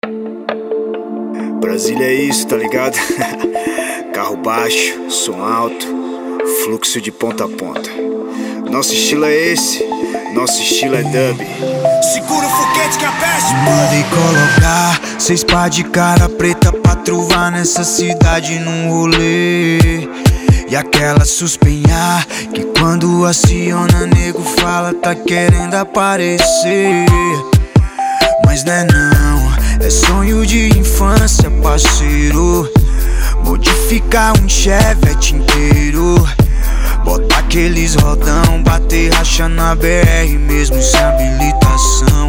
Brasília é isso, tá ligado? Carro baixo, som alto, fluxo de ponta a ponta. Nosso estilo é esse, nosso estilo é dub. Segura o foguete que a peste, mandei colocar 6 par de cara preta pra truvar nessa cidade num rolê. E aquela suspenhar que quando aciona nego fala tá querendo aparecer. Mas não é não, é sonho de infância, parceiro. Modificar um Chevette inteiro, botar aqueles rodão, bater racha na BR mesmo sem habilitação.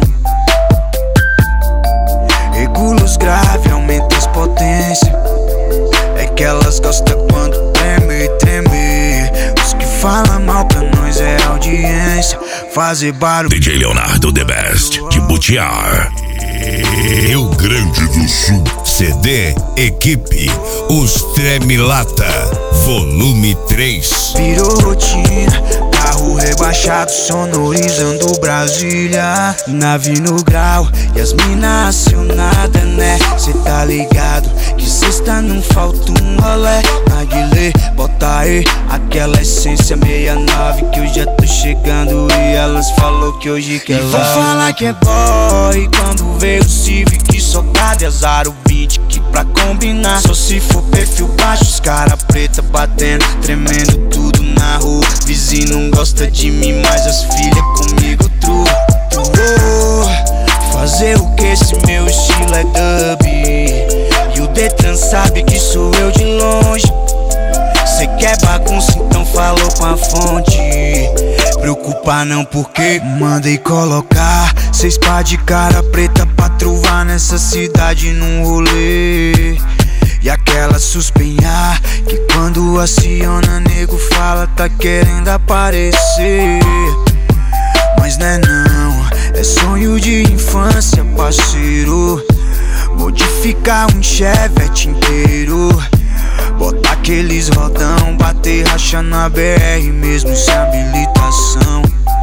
Regula os graves, aumenta as potências. É que elas gostam quando treme, treme. Os que falam mal pra nós é audiência. Fazer barulho. DJ Leonardo The Best de Butiar, Rio Grande do Sul. CD Equipe Os Tremilata Volume 3. Virou rotina, carro rebaixado sonorizando Brasília. Nave no grau e as mina acionadas, né? Cê tá ligado que sexta não falta um rolé. Naguilé, bota aí aquela essência 69 que eu já tô chegando e elas falou que hoje quer lá. Vou falar que é boy quando vê o Civic socado e azar o 20 que pra combinar. Só se for perfil baixo, os cara preta batendo, tremendo tudo na rua. Vizinho não gosta de mim, mas as filhas comigo trua. Fazer o que esse meu estilo é dub. E o Detran sabe que sou eu de longe. Cê quer bagunça, então falou com a fonte. Preocupar não porque mandei colocar 6 par de cara preta pra truvar nessa cidade num rolê. E aquela suspenhar que quando aciona nego fala tá querendo aparecer. Mas não é não, é sonho de infância, parceiro. Modificar um Chevette inteiro, botar aqueles rodão, bater racha na BR mesmo sem habilitação.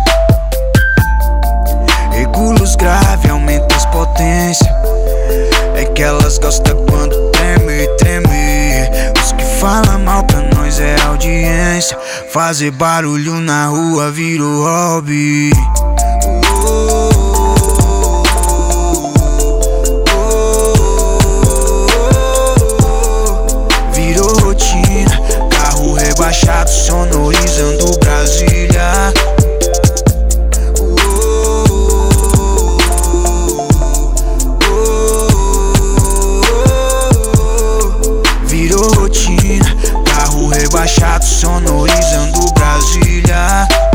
Regula os graves, aumenta as potências. É que elas gostam quando treme, treme. Os que falam mal pra nós é audiência. Fazer barulho na rua virou hobby. Virou rotina, carro rebaixado sonorizando Brasília. Virou rotina, carro rebaixado sonorizando Brasília.